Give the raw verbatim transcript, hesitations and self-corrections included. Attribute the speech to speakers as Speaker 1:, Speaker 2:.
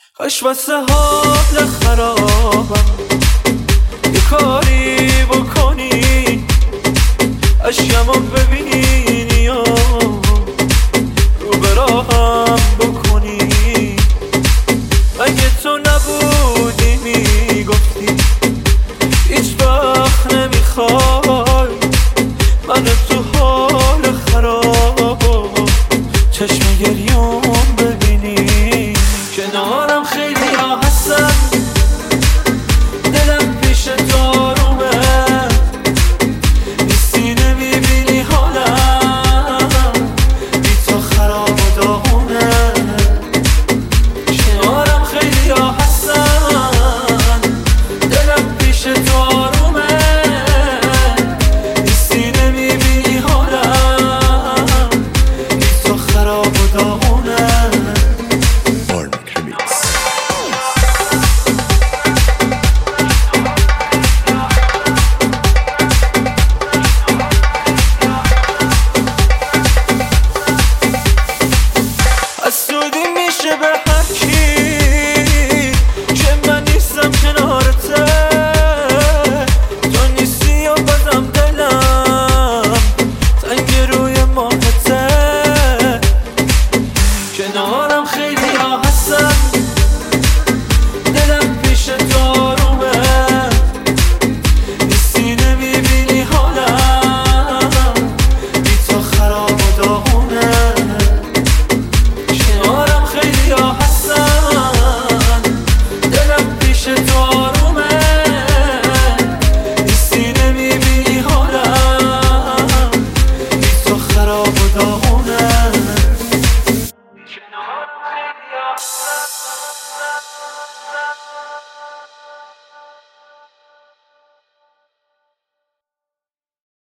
Speaker 1: کاش واسه حال خرابم یه کاری بکنی، اشکمو ببینی و رو به راهم بکنی. اگه تو نبودی میگفتی هیچ وقت نمیخوای من تو حال خراب و چشم گریون ببینی. کنارم خیلی ها هستن، دلم پیش تو آرومه، نیستی نمیبینی حالم بی تو خراب و داغونه. کنارم خیلی ها هستن، دلم پیش تو آرومه، نیستی نمیبینی حالم بی تو خراب و داغونه. حسودی میشه به هر کی که من نیستم کنارته، تو نیستی و بازم دلم تنگ روی ماهته. کنارم خیلی ها هستن، دلم پیش تو آرومه، نیستی نمیبینی حالم بی تو خراب و داغونه. کنارم خیلی ها هستن، دلم پیش تو آرومه، نیستی نمیبینی حالم بی تو خراب و داغونه. کنارم خیلی ها هستن